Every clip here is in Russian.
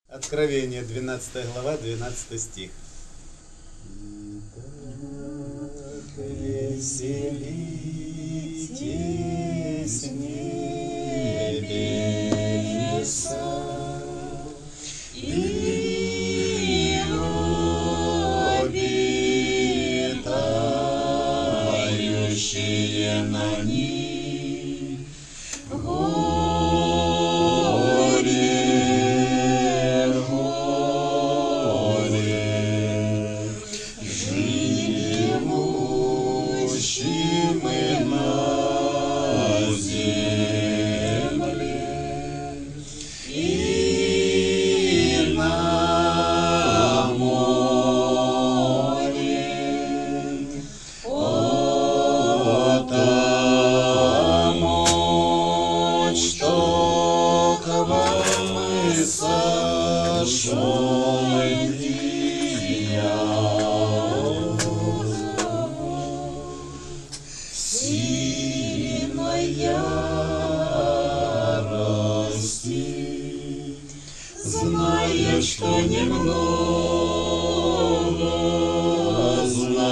Откровение, 12 глава, 12 стих. Веселитесь в небеса, и обитающие на них, живущим и на земле, и на море, потому что к вам и сошел сильной ярости, зная, что немного,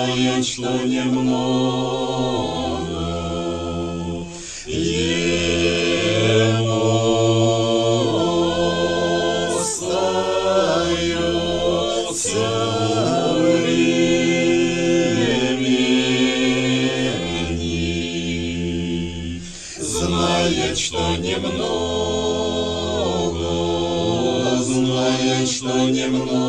ему остается времени, зная, что немного,